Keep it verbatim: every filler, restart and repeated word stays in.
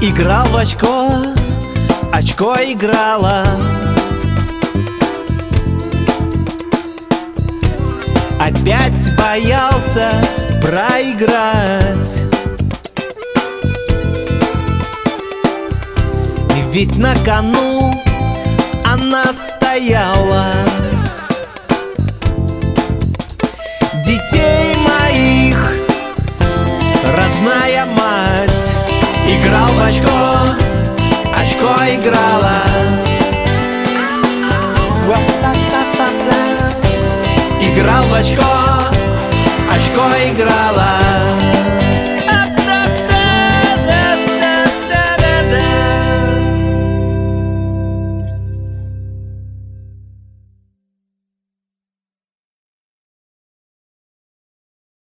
Играл в очко, очко играло. Опять боялся проиграть. Ведь на кону она стояла. Детей моих родная мать. Играл в очко, очко играла. Играл в очко, очко играла.